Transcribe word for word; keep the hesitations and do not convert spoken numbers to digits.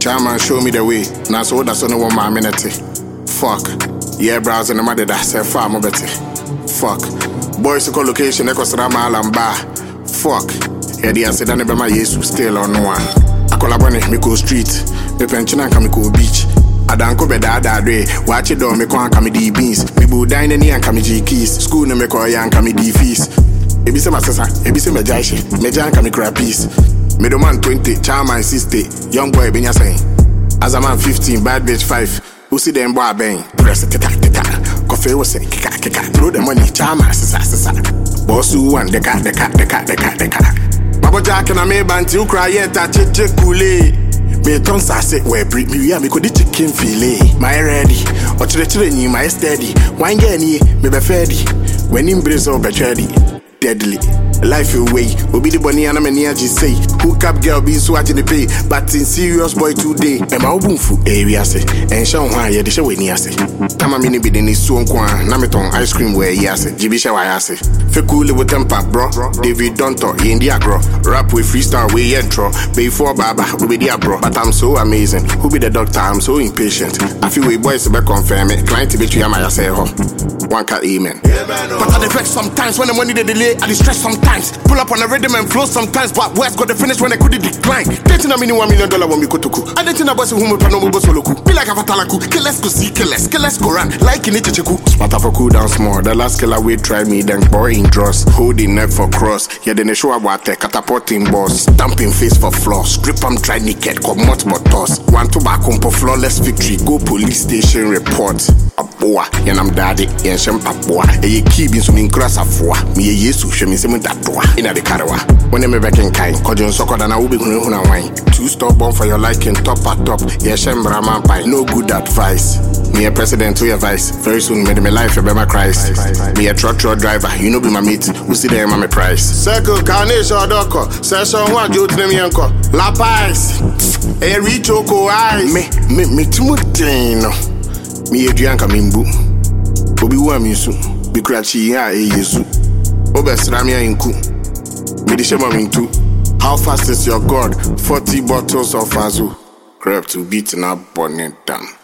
Chairman, show me the way. Now so that's only one more minute. Fuck. Yeah, browsing the mother that said far more better. Fuck. Boys to call location, Echo Sarama Alamba. Fuck. Yeah, the answer that never my Jesus still on one. I call up on it, Miko Street. Me pension and Kamiko Beach. I don't go bed that day. Watch it down, me go and come D beans. Me go dine any and come G keys. School no me call ya and come D fees. Ebi se my sister, ebi se me jaishi. Me jan come crap piece. Me do man twenty, Chairman sixty. Young boy benya saying. As a man fifteen, bad bitch five. Who see them boy bang? Press it, tita, tita. Coffee was saying, kika, kika. Throw the money, Chairman, sisa, sisa. Boss who want the cat, the cat, the cat, the cat, the cat. Baba Jack and I may banty you cry yet, I check check kool-aid. Me ton sa say we break me we me ko di chicken fillet. My ready. O chere chere ni my steady. Wine get ni me be ferdy. When him brace up be ready. Deadly. Life away. Obi the bunny and me near just say. Hook up girl be so at the pay. But in serious boy today. E ma obunfu. Eh we ase. En sha ho ye de she we ni ase. Tama me ni bi de ni so nko na me ton ice cream we ye ase. Jibi she wa ase. Fe cool with temper bro. David Donto ye ndi agro. Rap with freestyle we intro. Before baba we be there bro. But I'm so amazing. Who be the doctor? I'm so impatient. I feel we boys be confirm it. Client be you my say ho. One cat amen. Yeah, but I defect sometimes when the money they delay. I distress sometimes. Pull up on the rhythm and flow sometimes. But words got the finish when I could decline. Dating a mini one million dollar when we go to cook. I didn't know about whom we no mobile solo. Be like a fatalaku. Kill let's go see, kill let's kill let's go run. Like in it chiku. Spot for cool down small. The last killer we try me then boring draws. Holding neck for cross. Yeah then they show about the catapulting boss. Stamping face for floss. Strip am try naked. Come multiple toss. One tobacco for flawless victory. Go police station report. A boa. Yan I'm daddy. Yan shem a boa. E ye keep in some incras afwa. Me ye yesu shemi se that door. Inna the carawa. When I'm back in kind. Kojun soko than I will be going to wine. Two stop born for your liking. Top at top. Yeah shem brahman pie. No good advice. Me a president to your vice. Very soon made me life a better Christ. Me a truck truck driver. You know be my mate. Who see them my price. Circle carnation doko. Session one joke to me uncle. La Paz. A rich oko eyes. Me me me timotino. Me a drink a mimbu. Obi wa minsu. Be cratchy ya e yesu. Obesramia inku. Me di shema mintu. How fast is your God? Forty bottles of azu. Crap to beat na bonnet down.